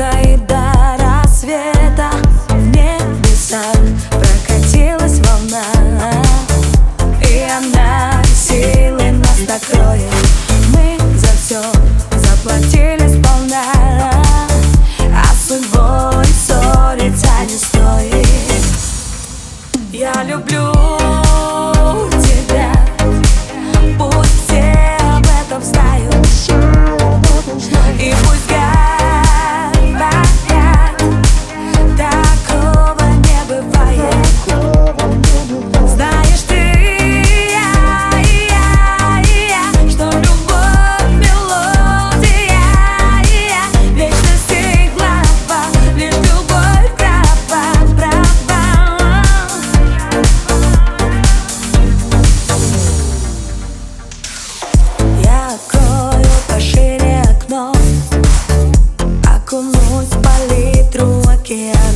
утра и до рассвета в небесах прокатилась волна, и она силой нас накроет. Мы за все заплатили сполна, а с судьбой ссориться не стоит. Я люблю тебя, пусть все об этом знают, и пусть говорят, такого не бывает. Знаешь ты и я, что любовь мелодия, вечность и глава, лишь любовь права. Я открою пошире окно, окунусь в палитру океана.